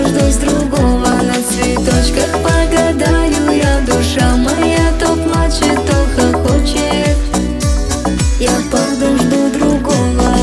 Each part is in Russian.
дождусь другого, на цветочках погадаю я. Душа моя то плачет, то хохочет, я подожду другого.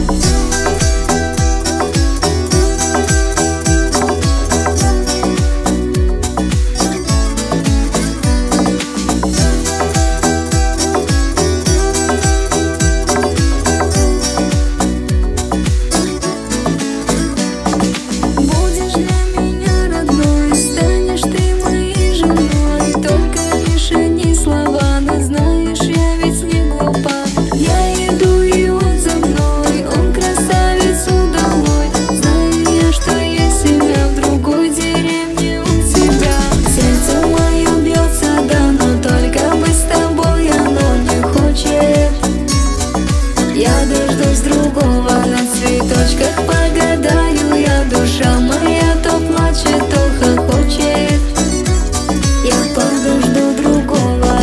Я дождусь другого, на цветочках погадаю я. Душа моя то плачет, то хохочет, я подожду другого.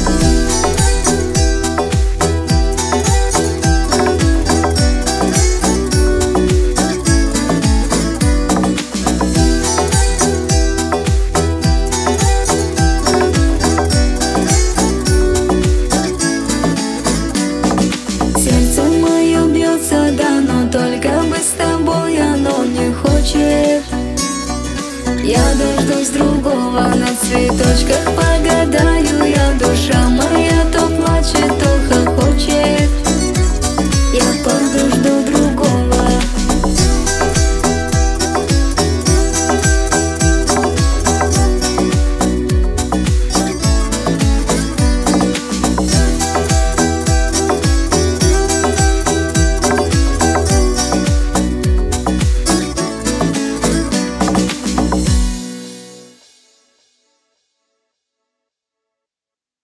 Сердце мое бьется, да, но только бы с тобой оно не хочет. Я дождусь другого, на цветочках погадаю я. Душа моя